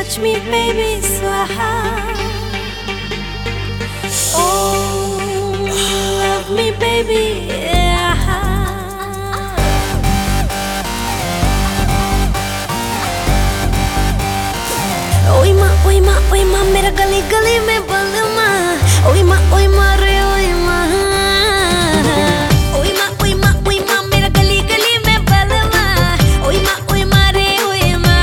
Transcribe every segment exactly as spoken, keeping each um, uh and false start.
touch me, baby, swaha. Oh, love me, baby, yeah. ओए माँ, ओए माँ, ओए माँ, मेरा गली गली में बलमा। ओए माँ, ओए माँ रे, ओए माँ। ओए माँ, ओए माँ, ओए माँ, मेरा गली गली में बलमा। ओए माँ, ओए माँ रे, ओए माँ।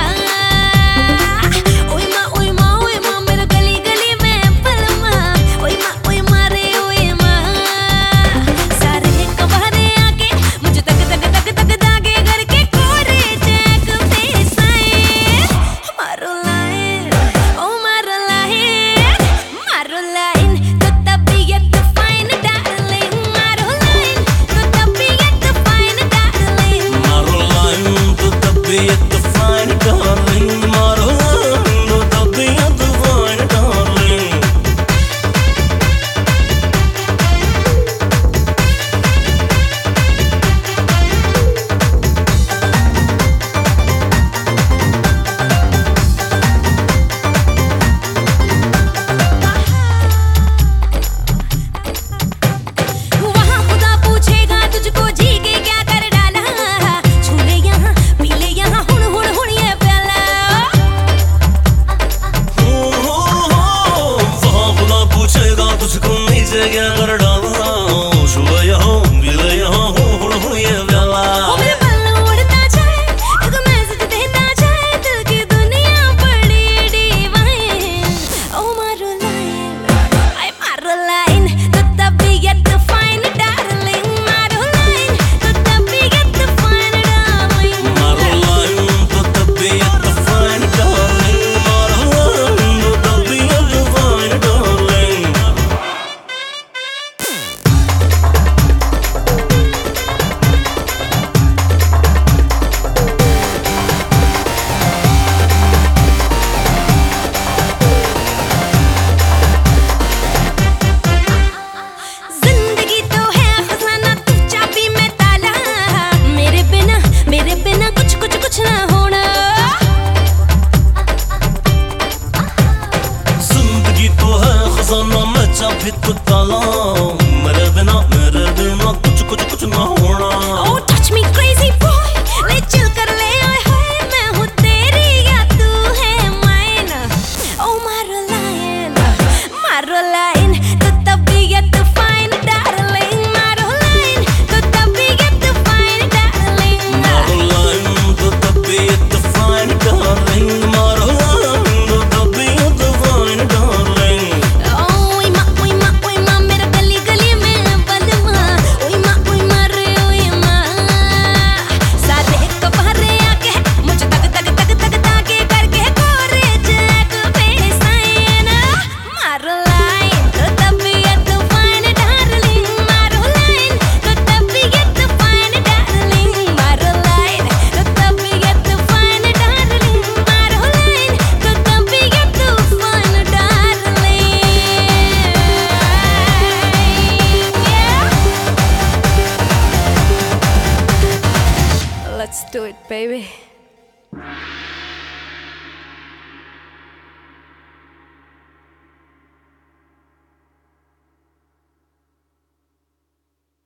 ओए माँ, ओए माँ, ओए माँ, मेरा गली गली में बलमा। ओए माँ, ओए माँ रे, ओए माँ। सारे कबारे आके मुझे तक तक तक तक दागे करके कोरे जैक पे साए मारो लाइन, ओ मारो लाइन, मारो लाइन तो तबीयत फाइन डार्लिंग, मारो लाइन तो तबीयत फाइन डार्लिंग, मारो लाइन तो तबीयत फाइन डार्लिंग, मारो लाइन तो तबीयत फाइन डार्लिंग। वहाँ खुदा पूछेगा तुझको जी के क्या कर डाला, छू ले यहाँ पी ले यहाँ हुण हुण हुण ये प्याला। हो हो हो वहाँ खुदा पूछेगा तुझको नीचे क्या कर डाला, सुबह यहाँ मिले यहाँ हो हुण हुण ये प्याला। ओ मेरे बाल उड़ता जाए, एक मैसेज देता जाए, दिल की दुनिया बड़ी डिवाइन। ओ मारो लाइन, आई मारो लाइन तो तबीयत फाइन डार्लिंग, मारो लाइन तो तबीयत फाइन डार्लिंग, मारो लाइन तो तबीयत फाइन डार्लिंग, मारो लाइन तो तबीयत फाइन डार्लिंग। जिंदगी तो है खजाना, तू चाबी में ताला, मेरे बिना मेरे बिना कुछ कुछ कुछ ना होना। जिंदगी तो है खजाना, मैं चाबी तो ताला, मेरे बिना मेरे बिना कुछ कुछ कुछ ना होना। Oh touch me crazy boy, ले चिल कर ले ओए होए, मैं हूँ तेरी या तू है माइन। Oh मारो लाइन, मारो लाइन तो तबीयत फाइन डार्लिंग, मारो लाइन तो तबीयत फाइन डार्लिंग, मारो लाइन तो तबीयत फाइन डार्लिंग, मारो लाइन तो तबीयत फाइन डार्लिंग। ओए माँ, ओए माँ, ओए माँ, मेरा गली गली में बलमा। ओए माँ, ओए माँ रे, ओए माँ। सारे कबारे आके मुझे तक तक तक तक ताके करके कोरे जैक पे साइन मारो लाइन तो तबीयत फाइन डार्लिंग, मारो लाइन तो तबीयत फाइन डार्लिंग, मारो लाइन तो तबीयत फाइन डार्लिंग, मारो लाइन तो तबीयत fine darling. Let's do it, baby.